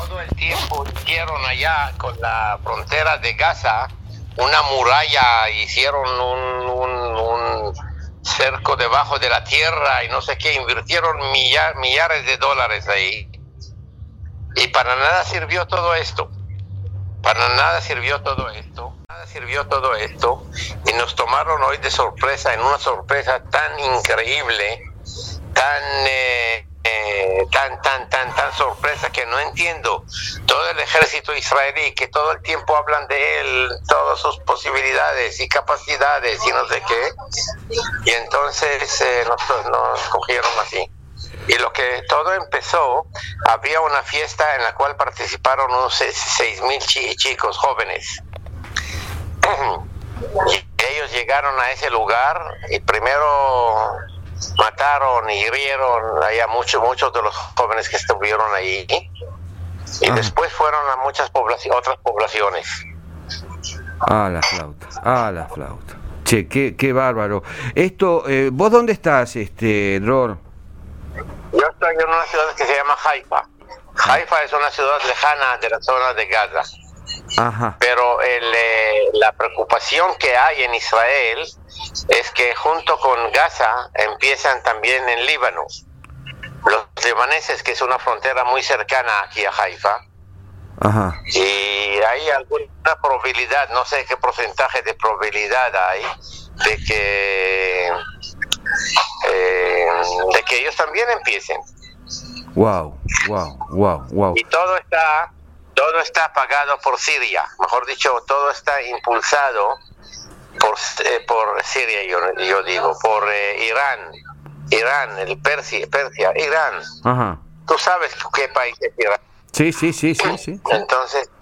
todo el tiempo hicieron allá con la frontera de Gaza una muralla, hicieron un cerco debajo de la tierra y no sé qué, invirtieron millares de dólares ahí. Y para nada sirvió todo esto. Para nada sirvió todo esto. Nada sirvió todo esto. Y nos tomaron hoy de sorpresa, en una sorpresa tan increíble, tan sorpresa que no entiendo. Todo el ejército israelí, que todo el tiempo hablan de él, todas sus posibilidades y capacidades y no sé qué. Y entonces nos cogieron así. Y lo que todo empezó, había una fiesta en la cual participaron unos 6,000 chicos jóvenes. Y ellos llegaron a ese lugar y primero mataron y hirieron allá muchos de los jóvenes que estuvieron ahí. Y después fueron a muchas otras poblaciones. La flauta. Che, qué bárbaro. Esto, ¿vos dónde estás, Dror? Yo estoy en una ciudad que se llama Haifa. Haifa es una ciudad lejana de la zona de Gaza. Ajá. Pero la preocupación que hay en Israel es que junto con Gaza empiezan también en Líbano. Los libaneses, que es una frontera muy cercana aquí a Haifa. Ajá. Y hay alguna probabilidad, no sé qué porcentaje de probabilidad hay, de que ellos también empiecen. Wow. Y todo está pagado por Siria, mejor dicho, todo está impulsado por Siria, yo digo, por Irán, Persia, Irán. Ajá. ¿Tú sabes qué país es Irán? Sí. Entonces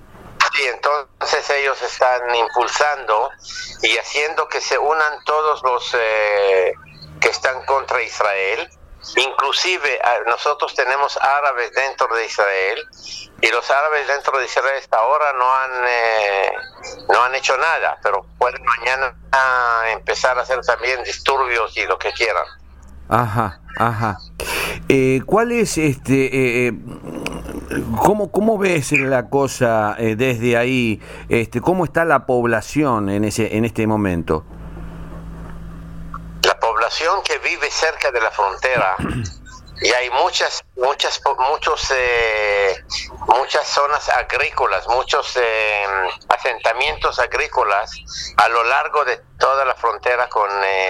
ellos están impulsando y haciendo que se unan todos los que están contra Israel. Inclusive nosotros tenemos árabes dentro de Israel y los árabes dentro de Israel hasta ahora no han hecho nada, pero pueden mañana empezar a hacer también disturbios y lo que quieran. Ajá. ¿Cuál es cómo ves la cosa desde ahí? ¿Cómo está la población en este momento? La población que vive cerca de la frontera, y hay muchas zonas agrícolas, muchos asentamientos agrícolas a lo largo de toda la frontera con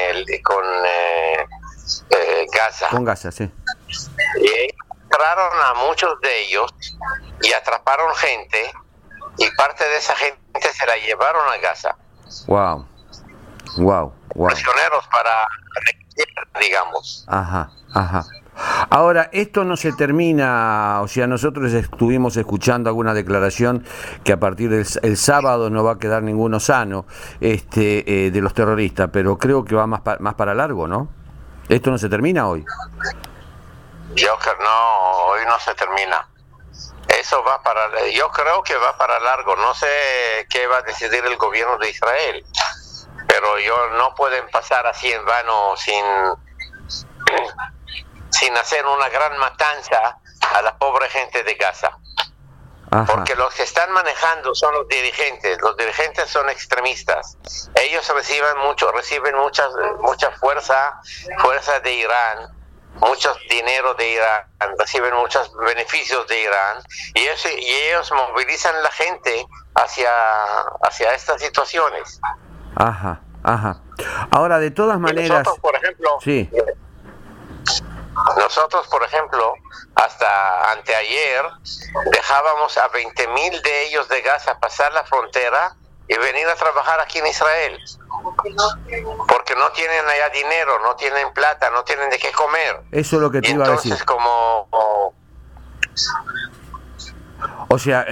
Gaza. Con Gaza, sí. Y entraron a muchos de ellos y atraparon gente, y parte de esa gente se la llevaron a Gaza. Wow. Prisioneros para, digamos. Ajá. Ahora, esto no se termina, o sea, nosotros estuvimos escuchando alguna declaración que a partir del sábado no va a quedar ninguno sano de los terroristas, pero creo que va más para largo, ¿no? ¿Esto no se termina hoy? Yo creo no, hoy no se termina. Yo creo que va para largo. No sé qué va a decidir el gobierno de Israel, pero no pueden pasar así en vano sin hacer una gran matanza a la pobre gente de Gaza. Ajá. Porque los que están manejando son los dirigentes son extremistas. Ellos reciben mucha fuerza de Irán, mucho dinero de Irán, reciben muchos beneficios de Irán, y ellos movilizan la gente hacia estas situaciones. Ajá. Ahora, de todas maneras, nosotros, por ejemplo, hasta anteayer dejábamos a 20,000 de ellos de Gaza pasar la frontera y venir a trabajar aquí en Israel, porque no tienen allá dinero, no tienen plata, no tienen de qué comer. Eso es lo que te iba a decir. Entonces, como o sea,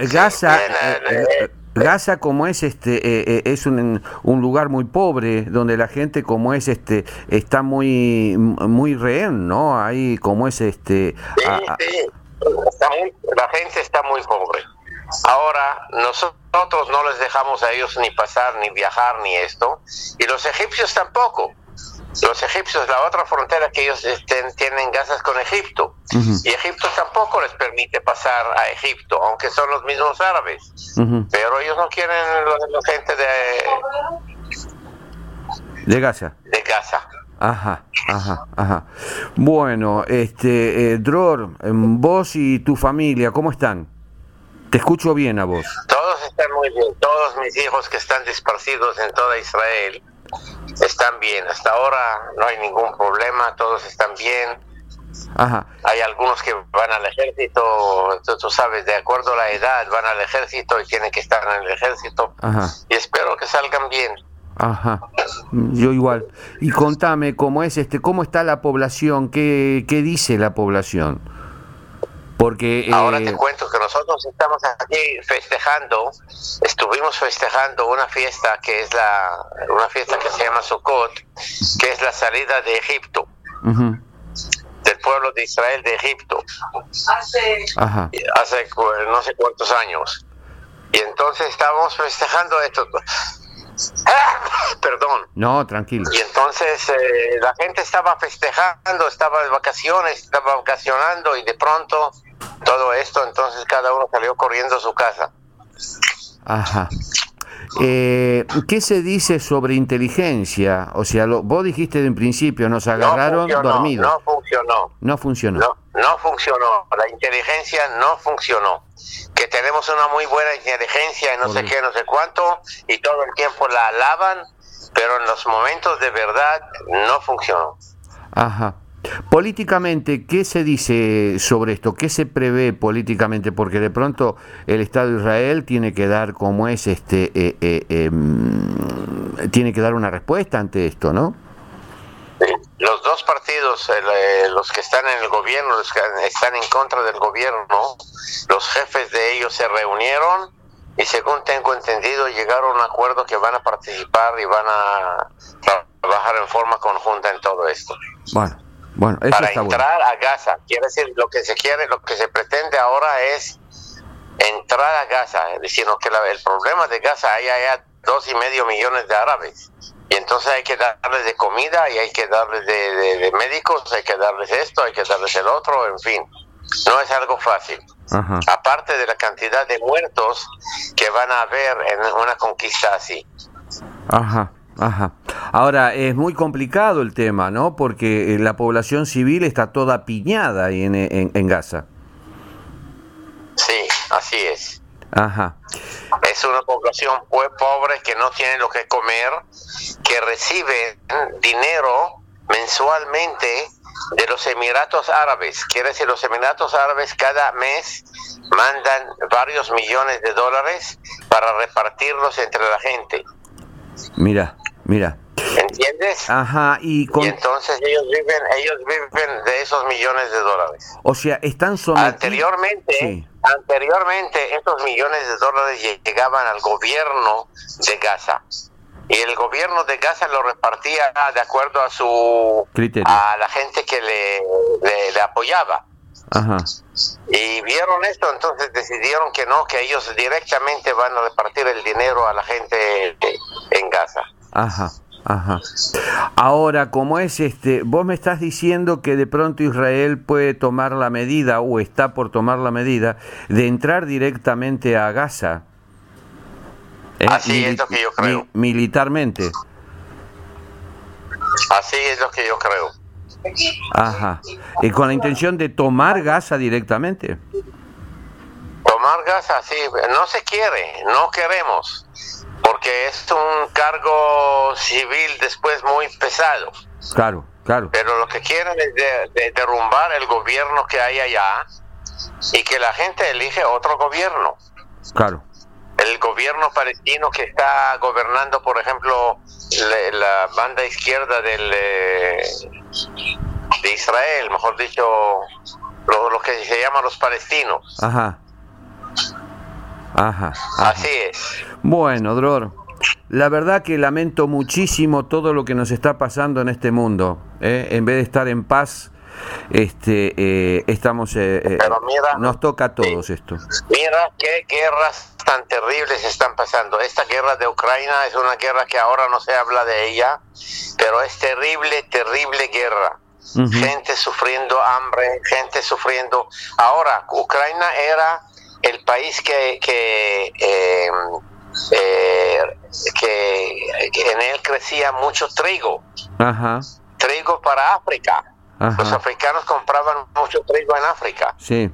Gaza como es es un lugar muy pobre, donde la gente como es está muy rehén, ¿no? Ahí como es Sí. La gente está muy pobre. Ahora nosotros no les dejamos a ellos ni pasar, ni viajar, ni esto, y los egipcios tampoco. Los egipcios, la otra frontera que ellos tienen Gaza es con Egipto. Y Egipto tampoco les permite pasar a Egipto, aunque son los mismos árabes. Pero ellos no quieren la gente de Gaza. De Gaza. Ajá. Bueno, Dror, vos y tu familia, ¿cómo están? Te escucho bien a vos. Todos están muy bien. Todos mis hijos que están dispersidos en toda Israel están bien. Hasta ahora no hay ningún problema, todos están bien. Ajá. Hay algunos que van al ejército, tú sabes, de acuerdo a la edad, van al ejército y tienen que estar en el ejército. Ajá. Y espero que salgan bien. Ajá, yo igual. Y contame cómo es cómo está la población, qué dice la población. Porque ahora te cuento que nosotros estamos aquí estuvimos festejando una fiesta que es una fiesta que se llama Sukkot, que es la salida de Egipto, del pueblo de Israel de Egipto, hace no sé cuántos años. Y entonces estábamos festejando esto. Perdón. No, tranquilo. Y entonces la gente estaba festejando, estaba de vacaciones, estaba vacacionando y de pronto todo esto, entonces cada uno salió corriendo a su casa. Ajá. ¿Qué se dice sobre inteligencia? O sea, vos dijiste en principio, nos agarraron dormidos. No funcionó. La inteligencia no funcionó. Que tenemos una muy buena inteligencia y no sé qué, no sé cuánto, y todo el tiempo la alaban, pero en los momentos de verdad no funcionó. Ajá. Políticamente, ¿qué se dice sobre esto? ¿Qué se prevé políticamente? Porque de pronto el Estado de Israel tiene que dar tiene que dar una respuesta ante esto, ¿no? Los dos partidos, los que están en el gobierno, los que están en contra del gobierno, los jefes de ellos se reunieron y, según tengo entendido, llegaron a un acuerdo que van a participar y van a trabajar en forma conjunta en todo esto. Bueno, eso para está entrar bueno. A Gaza. Quiere decir, lo que se pretende ahora es entrar a Gaza, diciendo que el problema de Gaza hay allá 2,5 millones de árabes. Y entonces hay que darles de comida y hay que darles de médicos, hay que darles esto, hay que darles el otro, en fin. No es algo fácil. Ajá. Aparte de la cantidad de muertos que van a haber en una conquista así. Ajá. Ahora, es muy complicado el tema, ¿no? Porque la población civil está toda piñada ahí en Gaza. Sí, así es. Ajá. Es una población muy pobre que no tiene lo que comer, que recibe dinero mensualmente de los Emiratos Árabes. Quiere decir, los Emiratos Árabes cada mes mandan varios millones de dólares para repartirlos entre la gente. Mira. ¿Entiendes? Ajá, y entonces ellos viven de esos millones de dólares. O sea, están sometidos. Anteriormente estos millones de dólares llegaban al gobierno de Gaza. Y el gobierno de Gaza lo repartía de acuerdo a su criterio, a la gente que le apoyaba. Ajá. Y vieron esto, entonces decidieron que no, que ellos directamente van a repartir el dinero a la gente en Gaza. Ajá. Ahora, como es vos me estás diciendo que de pronto Israel puede tomar la medida o está por tomar la medida de entrar directamente a Gaza. Así es lo que yo creo. Militarmente. Así es lo que yo creo. Ajá. ¿Y con la intención de tomar Gaza directamente? Tomar Gaza, sí. No se quiere, no queremos. Porque es un cargo civil después muy pesado. Claro. Pero lo que quieren es de derrumbar el gobierno que hay allá y que la gente elige otro gobierno. Claro. El gobierno palestino que está gobernando, por ejemplo, la banda izquierda de Israel, mejor dicho, lo que se llama los palestinos. Ajá. Así es. Bueno, Dror, la verdad que lamento muchísimo todo lo que nos está pasando en este mundo. En vez de estar en paz, estamos. Pero mira, nos toca a todos esto. Mira qué guerras tan terribles están pasando. Esta guerra de Ucrania es una guerra que ahora no se habla de ella, pero es terrible, terrible guerra. Gente sufriendo hambre, gente sufriendo. Ahora, Ucrania era el país que en él crecía mucho trigo. Ajá. Trigo para África. Ajá. Los africanos compraban mucho trigo en África. Sí.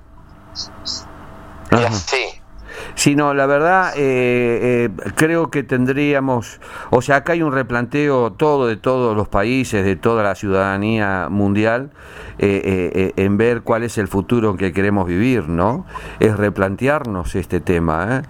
Y así. Sí, no, la verdad, creo que tendríamos, o sea, acá hay un replanteo de todos los países, de toda la ciudadanía mundial, en ver cuál es el futuro que queremos vivir, ¿no? Es replantearnos este tema,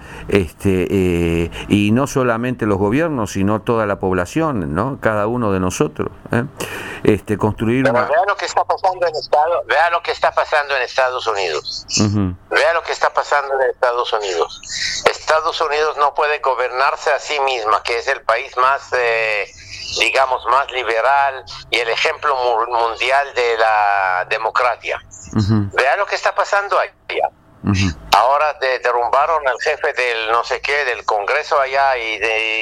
y no solamente los gobiernos, sino toda la población, ¿no? Cada uno de nosotros, construir Pero una... vea lo que está pasando en vea lo que está pasando en Estados Unidos. Vea lo que está pasando en Estados Unidos. Estados Unidos no puede gobernarse a sí misma, que es el país más, digamos, más liberal y el ejemplo mundial de la democracia. Vea lo que está pasando allá. Ahora derrumbaron al jefe del no sé qué, del Congreso allá y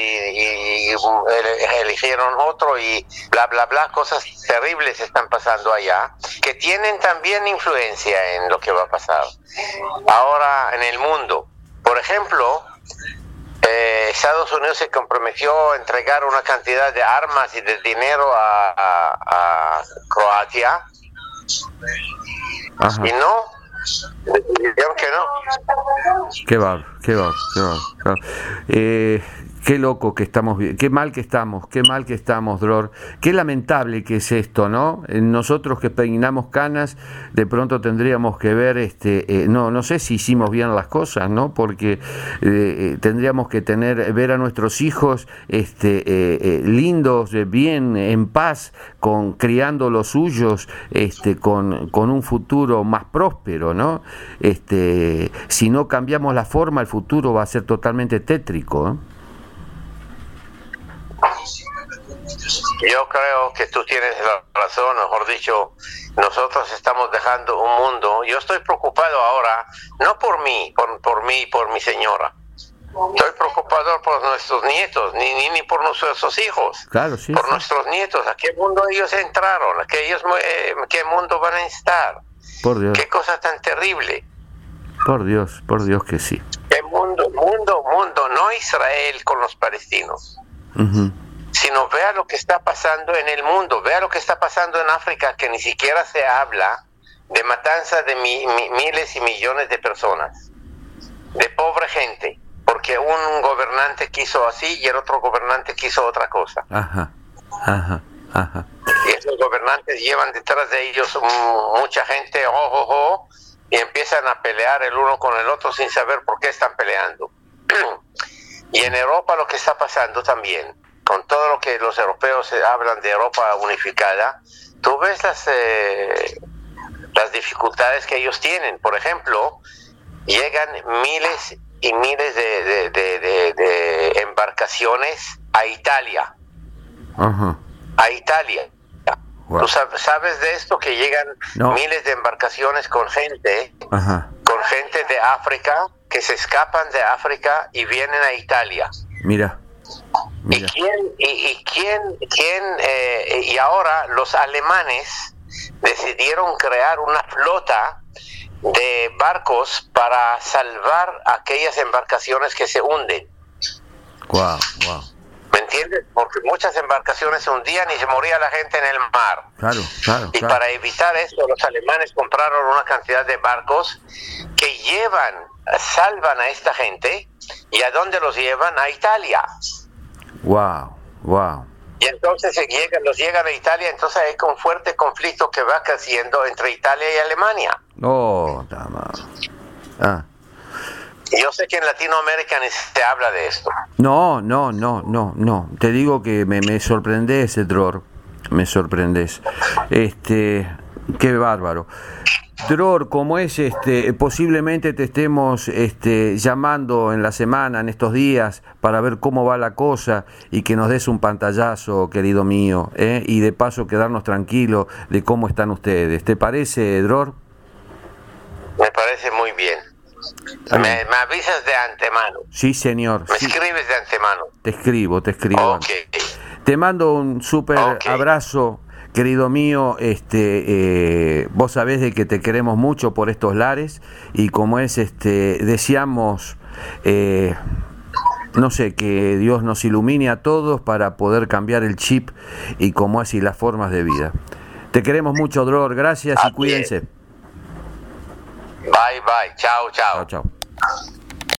eligieron otro y bla, bla, bla. Cosas terribles están pasando allá que tienen también influencia en lo que va a pasar ahora en el mundo. Por ejemplo, Estados Unidos se comprometió a entregar una cantidad de armas y de dinero a Croacia. Ajá. Y no, dijeron que no. Qué va. Qué loco que estamos, qué mal que estamos, Dror. Qué lamentable que es esto, ¿no? Nosotros que peinamos canas, de pronto tendríamos que ver, no sé si hicimos bien las cosas, ¿no? Porque tendríamos que ver a nuestros hijos, lindos, bien, en paz, criando los suyos, con un futuro más próspero, ¿no? Si no cambiamos la forma, el futuro va a ser totalmente tétrico, ¿eh? Yo creo que tú tienes la razón, mejor dicho, nosotros estamos dejando un mundo. Yo estoy preocupado ahora, no por mí, por mi señora. Estoy preocupado por nuestros nietos, ni por nuestros hijos. Claro, sí. Por nuestros nietos, ¿a qué mundo ellos entraron? ¿Qué mundo van a estar? Por Dios. Qué cosa tan terrible. Por Dios que sí. ¿Qué mundo, no Israel con los palestinos? Sino vea lo que está pasando en el mundo, vea lo que está pasando en África, que ni siquiera se habla de matanza de miles y millones de personas, de pobre gente, porque un gobernante quiso así y el otro gobernante quiso otra cosa. Ajá. Y esos gobernantes llevan detrás de ellos mucha gente, y empiezan a pelear el uno con el otro sin saber por qué están peleando. Y en Europa lo que está pasando también, con todo lo que los europeos hablan de Europa unificada, tú ves las dificultades que ellos tienen. Por ejemplo, llegan miles y miles de embarcaciones a Italia. A Italia. Wow. ¿Tú sabes de esto? Que llegan miles de embarcaciones con gente de África, que se escapan de África y vienen a Italia. Mira. Y ahora los alemanes decidieron crear una flota de barcos para salvar aquellas embarcaciones que se hunden. Wow. ¿Me entiendes? Porque muchas embarcaciones se hundían y se moría la gente en el mar. Claro. Y para evitar eso, los alemanes compraron una cantidad de barcos que salvan a esta gente. ¿Y a dónde los llevan? A Italia. Wow. Y entonces los llegan a Italia, entonces hay un fuerte conflicto que va creciendo entre Italia y Alemania. Yo sé que en Latinoamérica ni se habla de esto. No. Te digo que me sorprendes, Dror. Me sorprendes. Qué bárbaro. Dror, como es, posiblemente te estemos llamando en la semana, en estos días, para ver cómo va la cosa y que nos des un pantallazo, querido mío, y de paso quedarnos tranquilos de cómo están ustedes. ¿Te parece, Dror? Me parece muy bien. Me avisas de antemano. Sí, señor. Me Sí. escribes de antemano. Te escribo. Ok. Te mando un súper abrazo, querido mío. Vos sabés de que te queremos mucho por estos lares y como es, deseamos, no sé, que Dios nos ilumine a todos para poder cambiar el chip y como así las formas de vida. Te queremos mucho, Dror. Gracias y cuídense. Bye, bye. Chao, chao. Chao, chao.